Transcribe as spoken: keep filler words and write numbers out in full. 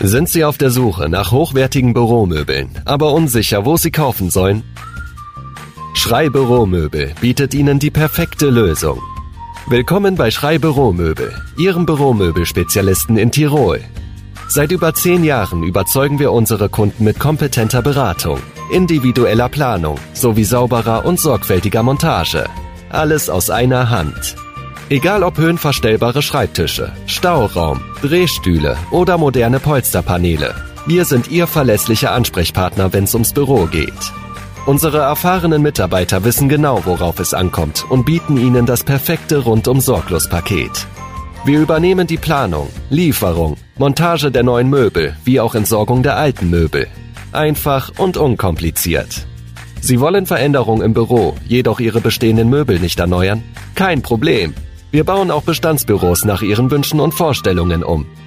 Sind Sie auf der Suche nach hochwertigen Büromöbeln, aber unsicher, wo Sie kaufen sollen? Schrei Büromöbel bietet Ihnen die perfekte Lösung. Willkommen bei Schrei Büromöbel, Ihrem Büromöbelspezialisten in Tirol. Seit über zehn Jahren überzeugen wir unsere Kunden mit kompetenter Beratung, individueller Planung sowie sauberer und sorgfältiger Montage. Alles aus einer Hand. Egal ob höhenverstellbare Schreibtische, Stauraum, Drehstühle oder moderne Polsterpaneele, wir sind Ihr verlässlicher Ansprechpartner, wenn es ums Büro geht. Unsere erfahrenen Mitarbeiter wissen genau, worauf es ankommt und bieten Ihnen das perfekte Rundum-Sorglos-Paket. Wir übernehmen die Planung, Lieferung, Montage der neuen Möbel wie auch Entsorgung der alten Möbel. Einfach und unkompliziert. Sie wollen Veränderung im Büro, jedoch Ihre bestehenden Möbel nicht erneuern? Kein Problem. Wir bauen auch Bestandsbüros nach Ihren Wünschen und Vorstellungen um.